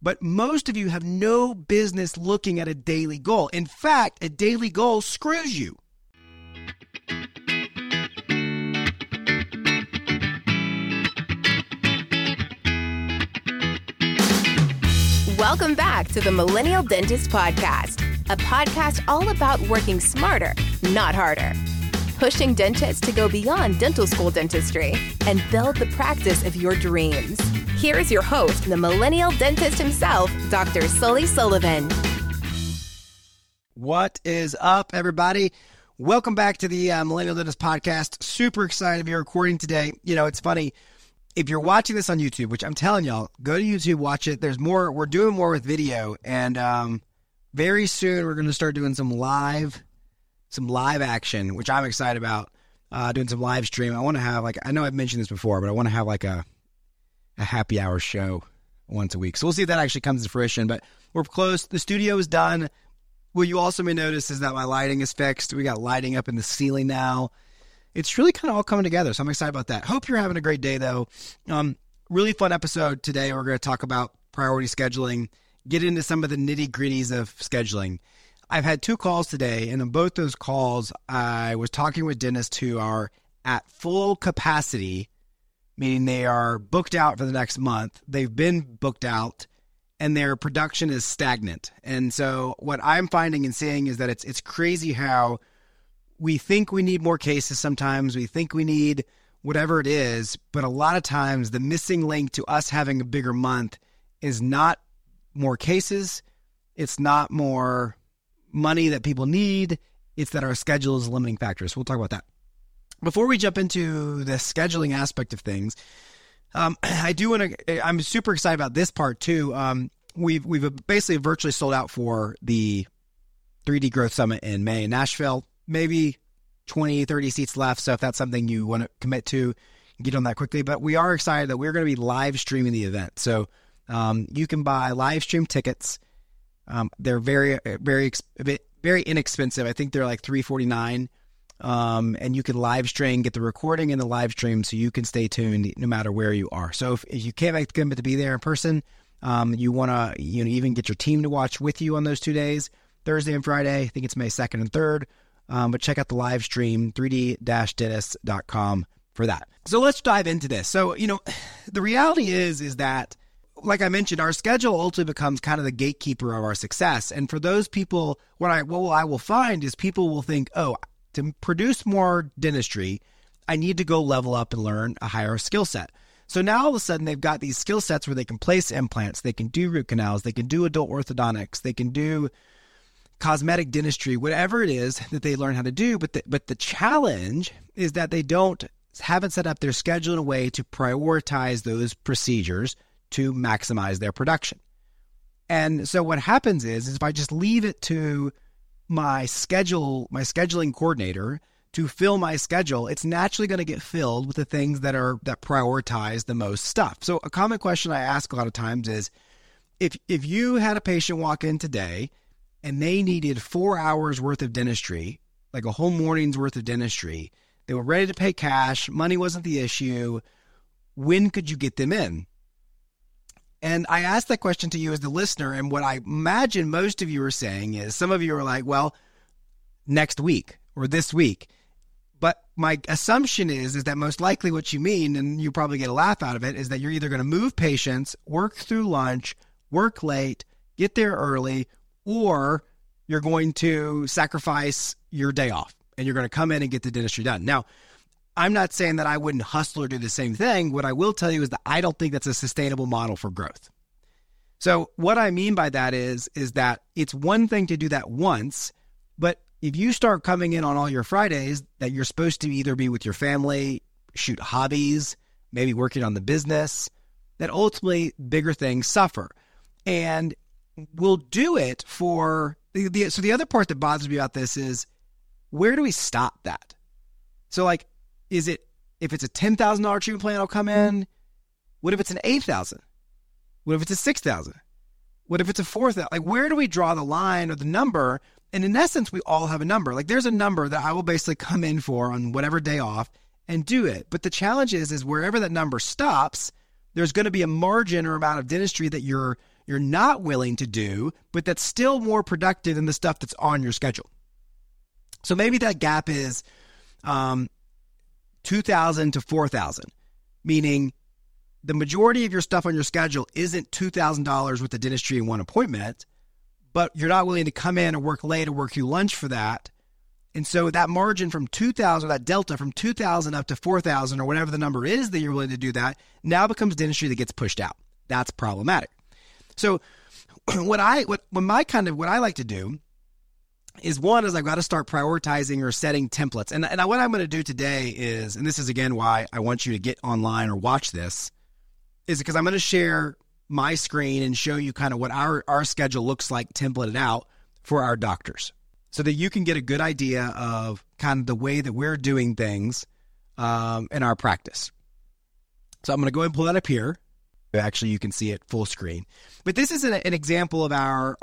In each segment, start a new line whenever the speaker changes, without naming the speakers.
But most of you have no business looking at a daily goal. In fact, a daily goal screws you.
Welcome back to the Millennial Dentist Podcast, a podcast all about working smarter, not harder. Pushing dentists to go beyond dental school dentistry and build the practice of your dreams. Here is your host, the millennial dentist himself, Dr. Sully Sullivan.
What is up, everybody? Welcome back to the Millennial Dentist Podcast. Super excited to be recording today. You know, it's funny. If you're watching this on YouTube, which I'm telling y'all, go to YouTube, watch it. There's more. We're doing more with video, and very soon we're going to start doing some live action, which I'm excited about. Doing some live stream. I want to have I know I've mentioned this before, but I want to have a happy hour show once a week. So we'll see if that actually comes to fruition. But we're close. The studio is done. What you also may notice is that my lighting is fixed. We got lighting up in the ceiling now. It's really kind of all coming together, so I'm excited about that. Hope you're having a great day, though. Really fun episode today. We're going to talk about priority scheduling, get into some of the nitty-gritties of scheduling. I've had 2 calls today, and on both those calls, I was talking with dentists who are at full capacity, meaning they are booked out for the next month. They've been booked out, and their production is stagnant. And so what I'm finding and seeing is that it's crazy how we think we need more cases sometimes. We think we need whatever it is, but a lot of times the missing link to us having a bigger month is not more cases. It's not more money that people need. It's that our schedule is a limiting factor. So we'll talk about that. Before we jump into the scheduling aspect of things, I'm super excited about this part too. We've basically virtually sold out for the 3D Growth Summit in May in Nashville. Maybe 20, 30 seats left. So if that's something you want to commit to, get on that quickly. But we are excited that we're going to be live streaming the event. So you can buy live stream tickets. They're very inexpensive. I think they're like $349. And you can live stream, get the recording and the live stream so you can stay tuned no matter where you are. So if you can't make the commitment to be there in person, you want to even get your team to watch with you on those 2 days, Thursday and Friday. I think it's May 2nd and 3rd. But check out the live stream, 3d-dentist.com for that. So let's dive into this. So, the reality is that, like I mentioned, our schedule ultimately becomes kind of the gatekeeper of our success. And for those people, what I will find is people will think, oh, to produce more dentistry, I need to go level up and learn a higher skill set. So now all of a sudden they've got these skill sets where they can place implants, they can do root canals, they can do adult orthodontics, they can do cosmetic dentistry, whatever it is that they learn how to do. But the challenge is that they haven't set up their schedule in a way to prioritize those procedures to maximize their production. And so what happens is if I just leave it to my scheduling coordinator to fill my schedule, it's naturally going to get filled with the things that prioritize the most stuff. So a common question I ask a lot of times is, if you had a patient walk in today and they needed 4 hours worth of dentistry, like a whole morning's worth of dentistry, they were ready to pay cash, money wasn't the issue, when could you get them in? And I asked that question to you as the listener, and what I imagine most of you are saying is, some of you are like, well, next week or this week. But my assumption is that most likely what you mean, and you probably get a laugh out of it, is that you're either going to move patients, work through lunch, work late, get there early, or you're going to sacrifice your day off and you're going to come in and get the dentistry done. Now, I'm not saying that I wouldn't hustle or do the same thing. What I will tell you is that I don't think that's a sustainable model for growth. So what I mean by that is that it's one thing to do that once, but if you start coming in on all your Fridays that you're supposed to either be with your family, shoot hobbies, maybe working on the business, that ultimately bigger things suffer. And we'll do it for so the other part that bothers me about this is, where do we stop that? So is it, if it's a $10,000 treatment plan, I'll come in. What if it's an $8,000? What if it's a $6,000? What if it's a $4,000? Where do we draw the line or the number? And in essence, we all have a number. There's a number that I will basically come in for on whatever day off and do it. But the challenge is wherever that number stops, there's going to be a margin or amount of dentistry that you're you're not willing to do, but that's still more productive than the stuff that's on your schedule. So maybe that gap is $2,000 to $4,000, meaning the majority of your stuff on your schedule isn't $2,000 with the dentistry in one appointment, but you're not willing to come in or work late or work you lunch for that. And so that margin from 2,000, that delta from 2,000 up to 4,000 or whatever the number is that you're willing to do that, now becomes dentistry that gets pushed out. That's problematic. So what I like to do is, one, is I've got to start prioritizing or setting templates. And what I'm going to do today is, and this is again why I want you to get online or watch this, is because I'm going to share my screen and show you kind of what our schedule looks like templated out for our doctors, so that you can get a good idea of kind of the way that we're doing things in our practice. So I'm going to go ahead and pull that up here. Actually, you can see it full screen. But this is an example of our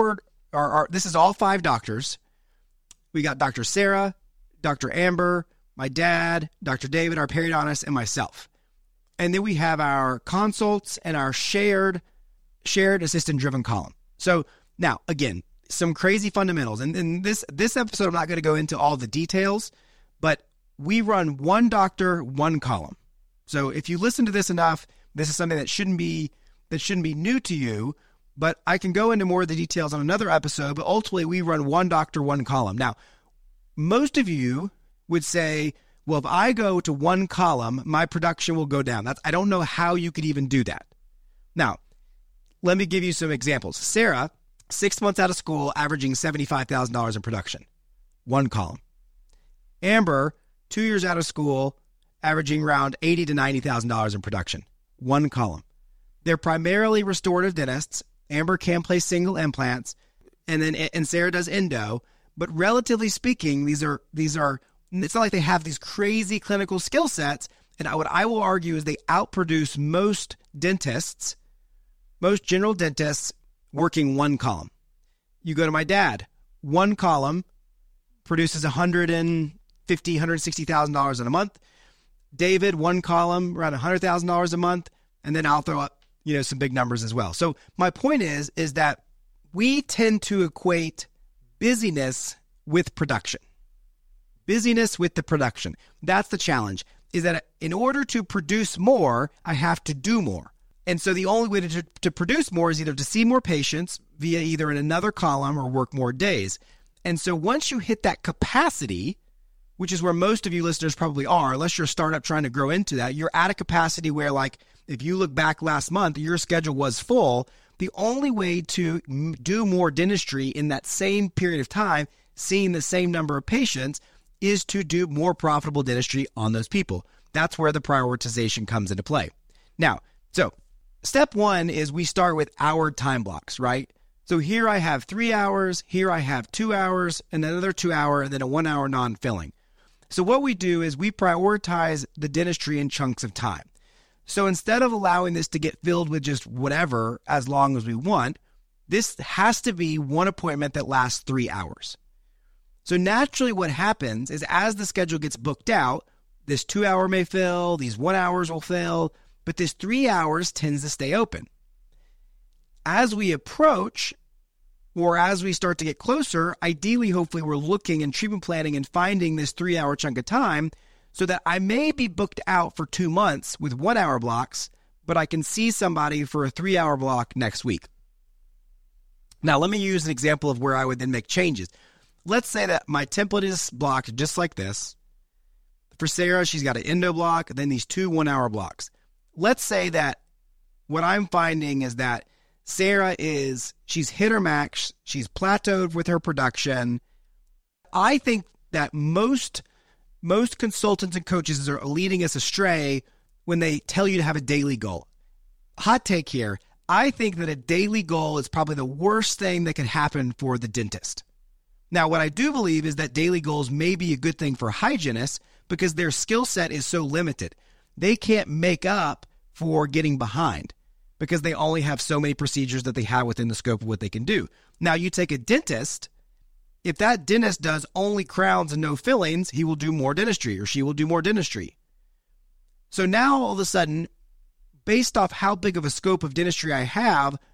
this is all 5 doctors. We got Dr. Sarah, Dr. Amber, my dad, Dr. David, our periodontist, and myself. And then we have our consults and our shared assistant-driven column. So now, again, some crazy fundamentals. And in this episode, I'm not going to go into all the details, but we run one doctor, one column. So if you listen to this enough, this is something that shouldn't be new to you, but I can go into more of the details on another episode. But ultimately, we run one doctor, one column. Now, most of you would say, well, if I go to one column, my production will go down. I don't know how you could even do that. Now, let me give you some examples. Sarah, 6 months out of school, averaging $75,000 in production, one column. Amber, 2 years out of school, averaging around $80,000 to $90,000 in production, one column. They're primarily restorative dentists. Amber can place single implants, and Sarah does endo. But relatively speaking, these are. It's not like they have these crazy clinical skill sets. And what I will argue is they outproduce most dentists, most general dentists, working one column. You go to my dad, one column produces $150,000, $160,000 in a month. David, one column, around $100,000 a month. And then I'll throw up, some big numbers as well. So my point is that we tend to equate busyness with production. Busyness with the production. That's the challenge, is that in order to produce more, I have to do more. And so the only way to produce more is either to see more patients via either in another column or work more days. And so once you hit that capacity, which is where most of you listeners probably are, unless you're a startup trying to grow into that, you're at a capacity where, like, if you look back last month, your schedule was full. The only way to do more dentistry in that same period of time, seeing the same number of patients, is to do more profitable dentistry on those people. That's where the prioritization comes into play. Now, so step one is we start with hour time blocks, right? So here I have 3 hours, here I have 2 hours, and another 2 hour, and then a 1 hour non-filling. So what we do is we prioritize the dentistry in chunks of time. So instead of allowing this to get filled with just whatever as long as we want, this has to be one appointment that lasts 3 hours. So naturally what happens is as the schedule gets booked out, this 2 hour may fill, these 1 hours will fill, but this 3 hours tends to stay open. As we approach, or as we start to get closer, ideally, hopefully we're looking and treatment planning and finding this 3 hour chunk of time so that I may be booked out for 2 months with 1 hour blocks, but I can see somebody for a 3 hour block next week. Now, let me use an example of where I would then make changes. Let's say that my template is blocked just like this. For Sarah, she's got an endo block, then these 2 1 hour blocks. Let's say that what I'm finding is that Sarah she's hit her max, she's plateaued with her production. I think that most consultants and coaches are leading us astray when they tell you to have a daily goal. Hot take here. I think that a daily goal is probably the worst thing that can happen for the dentist. Now, what I do believe is that daily goals may be a good thing for hygienists because their skill set is so limited. They can't make up for getting behind because they only have so many procedures that they have within the scope of what they can do. Now, you take a dentist, if that dentist does only crowns and no fillings, he will do more dentistry or she will do more dentistry. So now all of a sudden, based off how big of a scope of dentistry I have,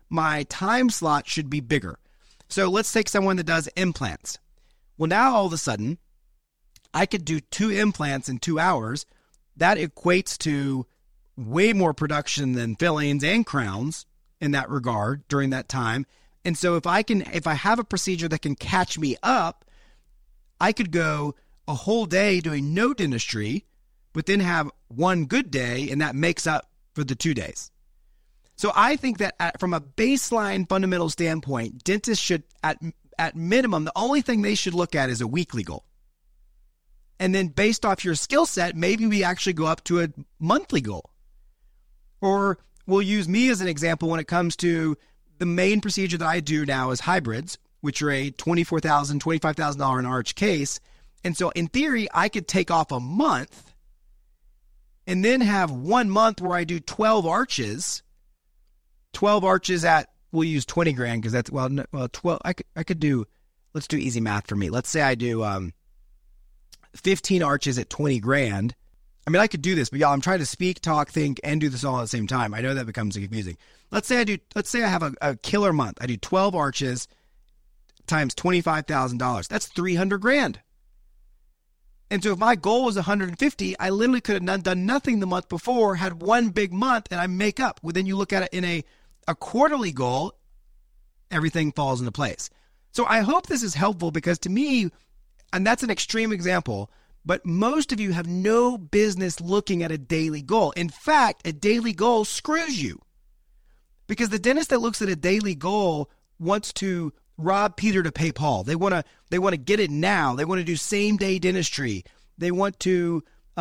my time slot should be bigger. So let's take someone that does implants. Well, now all of a sudden, I could do 2 implants in 2 hours. That equates to way more production than fillings and crowns in that regard during that time. And so if I have a procedure that can catch me up, I could go a whole day doing no dentistry, but then have one good day, and that makes up for the 2 days. So I think that from a baseline fundamental standpoint, dentists should, at minimum, the only thing they should look at is a weekly goal. And then based off your skill set, maybe we actually go up to a monthly goal. Or we'll use me as an example when it comes to the main procedure that I do now is hybrids, which are a $24,000, $25,000 an arch case. And so in theory, I could take off a month and then have 1 month where I do 12 arches. 12 arches at, we'll use 20 grand because that's, 12, I could do, let's do easy math for me. Let's say I do 15 arches at 20 grand. I mean, I could do this, but y'all, I'm trying to speak, talk, think, and do this all at the same time. I know that becomes confusing. Let's say I have a killer month. I do 12 arches times $25,000. That's 300 grand. And so if my goal was 150, I literally could have done nothing the month before, had one big month, and I make up. Well, then you look at it in a quarterly goal, everything falls into place. So I hope this is helpful because to me, and that's an extreme example, but most of you have no business looking at a daily goal. In fact, a daily goal screws you because the dentist that looks at a daily goal wants to rob Peter to pay Paul. They want to get it now. They want to do same day dentistry. They want to,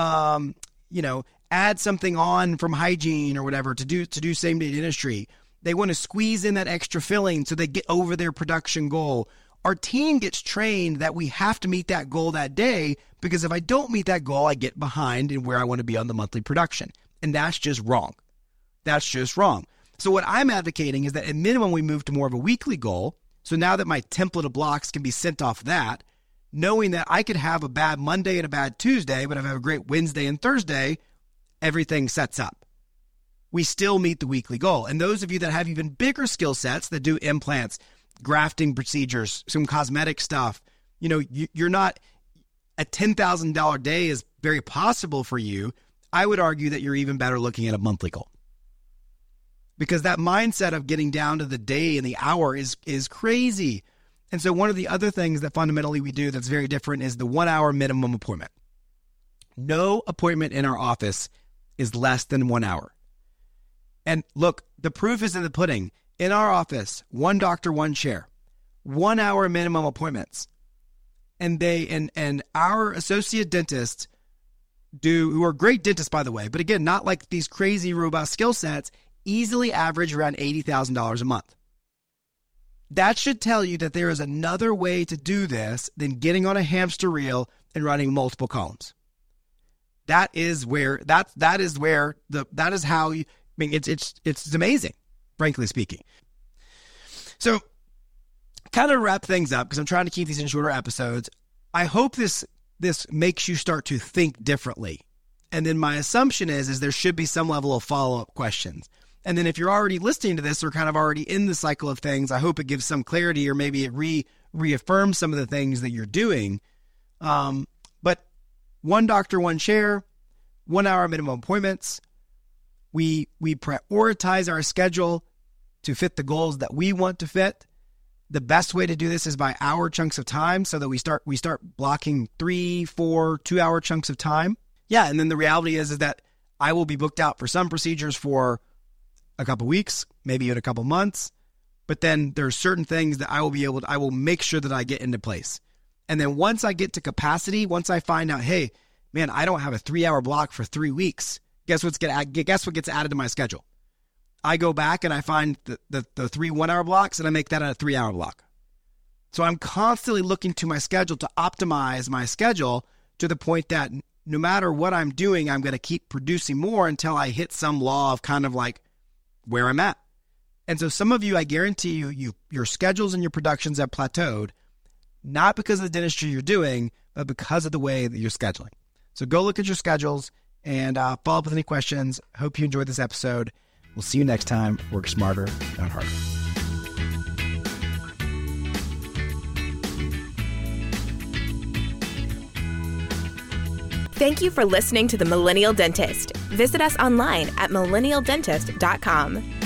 add something on from hygiene or whatever to do same day dentistry. They want to squeeze in that extra filling so they get over their production goal. Our team gets trained that we have to meet that goal that day because if I don't meet that goal, I get behind in where I want to be on the monthly production. And that's just wrong. That's just wrong. So what I'm advocating is that at minimum, we move to more of a weekly goal. So now that my template of blocks can be sent off that, knowing that I could have a bad Monday and a bad Tuesday, but if I have a great Wednesday and Thursday, everything sets up. We still meet the weekly goal. And those of you that have even bigger skill sets that do implants, grafting procedures, some cosmetic stuff, you're not, a $10,000 day is very possible for you. I would argue that you're even better looking at a monthly goal. Because that mindset of getting down to the day and the hour is crazy. And so one of the other things that fundamentally we do that's very different is the 1 hour minimum appointment. No appointment in our office is less than 1 hour. And look, the proof is in the pudding. In our office, 1 doctor, 1 chair, 1 hour minimum appointments. And and our associate dentists who are great dentists, by the way, but again, not like these crazy robust skill sets, easily average around $80,000 a month. That should tell you that there is another way to do this than getting on a hamster wheel and running multiple columns. That is how you, it's amazing, frankly speaking. So kind of wrap things up because I'm trying to keep these in shorter episodes. I hope this makes you start to think differently. And then my assumption is there should be some level of follow-up questions. And then if you're already listening to this or kind of already in the cycle of things, I hope it gives some clarity or maybe it reaffirms some of the things that you're doing. But 1 doctor, 1 chair, 1 hour minimum appointments. We prioritize our schedule to fit the goals that we want to fit. The best way to do this is by hour chunks of time so that we start blocking 3, 4, 2 hour chunks of time. Yeah. And then the reality is that I will be booked out for some procedures for a couple weeks, maybe in a couple months. But then there's certain things that I will make sure that I get into place. And then once I get to capacity, once I find out, hey, man, I don't have a 3 hour block for 3 weeks. Guess what gets added to my schedule? I go back and I find the 3 1 hour blocks and I make that a 3 hour block. So I'm constantly looking to my schedule to optimize my schedule to the point that no matter what I'm doing, I'm going to keep producing more until I hit some law of kind of like where I'm at. And so some of you, I guarantee your schedules and your productions have plateaued, not because of the dentistry you're doing, but because of the way that you're scheduling. So go look at your schedules and follow up with any questions. Hope you enjoyed this episode. We'll see you next time. Work smarter, not harder.
Thank you for listening to The Millennial Dentist. Visit us online at millennialdentist.com.